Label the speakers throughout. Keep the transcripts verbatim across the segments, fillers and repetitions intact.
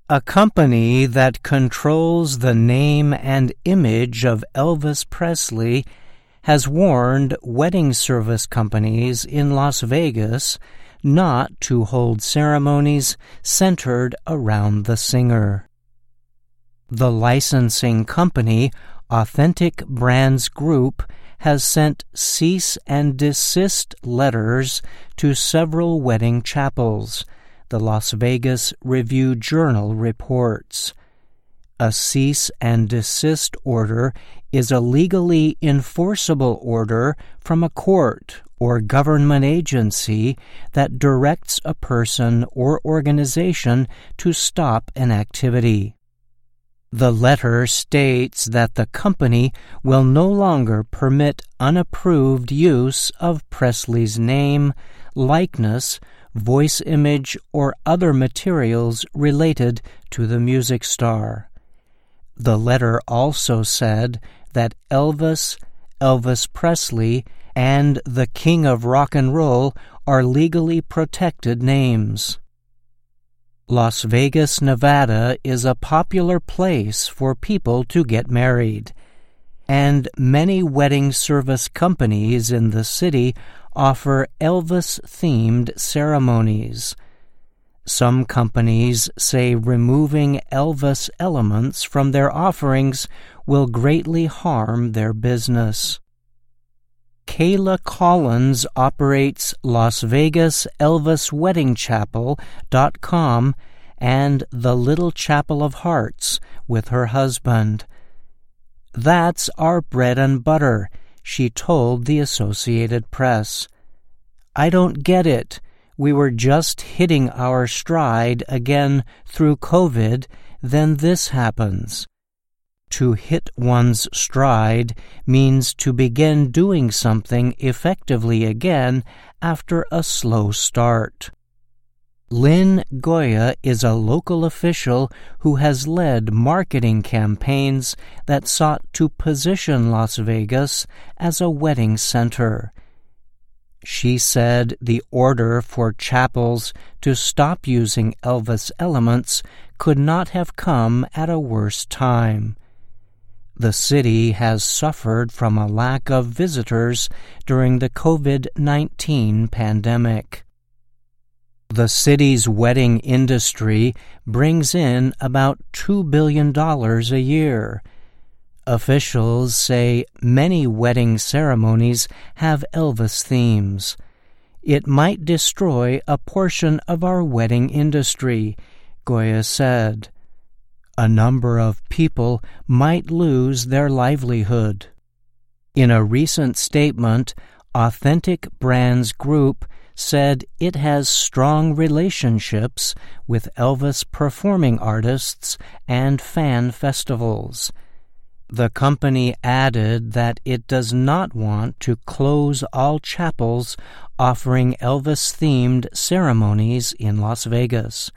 Speaker 1: A company that controls the name and image of Elvis Presley has warned wedding service companies in Las Vegas not to hold ceremonies centered around the singer. The licensing company, Authentic Brands Group, has sent cease and desist letters to several wedding chapels, the Las Vegas Review-Journal reports. A cease and desist order is a legally enforceable order from a court or government agency that directs a person or organization to stop an activity. The letter states that the company will no longer permit unapproved use of Presley's name, likeness, voice image, or other materials related to the music star. The letter also said that Elvis, Elvis Presley, and the King of Rock and Roll are legally protected names. Las Vegas, Nevada is a popular place for people to get married, and many wedding service companies in the city offer Elvis-themed ceremonies. Some companies say removing Elvis elements from their offerings will greatly harm their business. Kayla Collins operates Las Vegas Elvis Wedding Chapel dot com and the Little Chapel of Hearts with her husband. "That's our bread and butter," she told the Associated Press. "I don't get it. We were just hitting our stride again through COVID, then this happens." To hit one's stride means to begin doing something effectively again after a slow start. Lynn Goya is a local official who has led marketing campaigns that sought to position Las Vegas as a wedding center. She said the order for chapels to stop using Elvis elements could not have come at a worse time. The city has suffered from a lack of visitors during the COVID nineteen pandemic. The city's wedding industry brings in about two billion dollars a year. Officials say many wedding ceremonies have Elvis themes. It might destroy a portion of our wedding industry, Goya said. A number of people might lose their livelihood. In a recent statement, Authentic Brands Group said it has strong relationships with Elvis performing artists and fan festivals. The company added that it does not want to close all chapels offering Elvis-themed ceremonies in Las Vegas.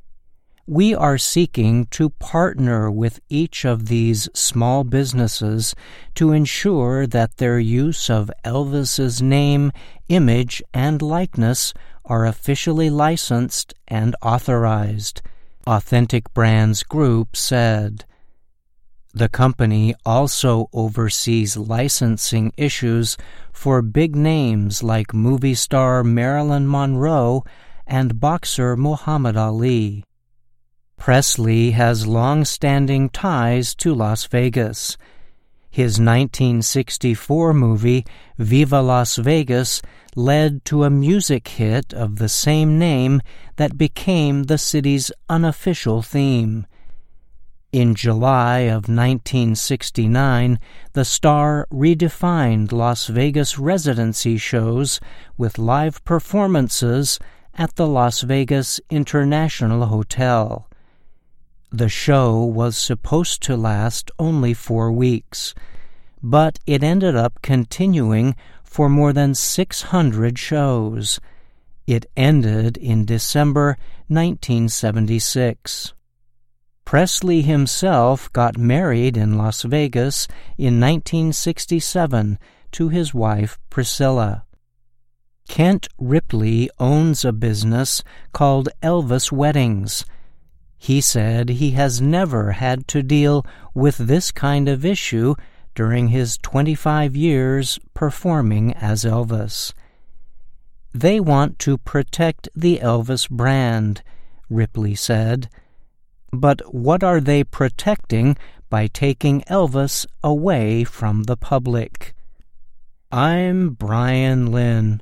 Speaker 1: "We are seeking to partner with each of these small businesses to ensure that their use of Elvis's name, image, and likeness are officially licensed and authorized," Authentic Brands Group said. The company also oversees licensing issues for big names like movie star Marilyn Monroe and boxer Muhammad Ali. Presley has long-standing ties to Las Vegas. His nineteen sixty-four movie, Viva Las Vegas, led to a music hit of the same name that became the city's unofficial theme. In July of nineteen sixty-nine, the star redefined Las Vegas residency shows with live performances at the Las Vegas International Hotel. The show was supposed to last only four weeks, but it ended up continuing for more than six hundred shows. It ended in December nineteen seventy-six. Presley himself got married in Las Vegas in nineteen sixty-seven to his wife Priscilla. Kent Ripley owns a business called Elvis Weddings. He said he has never had to deal with this kind of issue during his twenty-five years performing as Elvis. They want to protect the Elvis brand, Ripley said. But what are they protecting by taking Elvis away from the public? I'm Brian Lynn.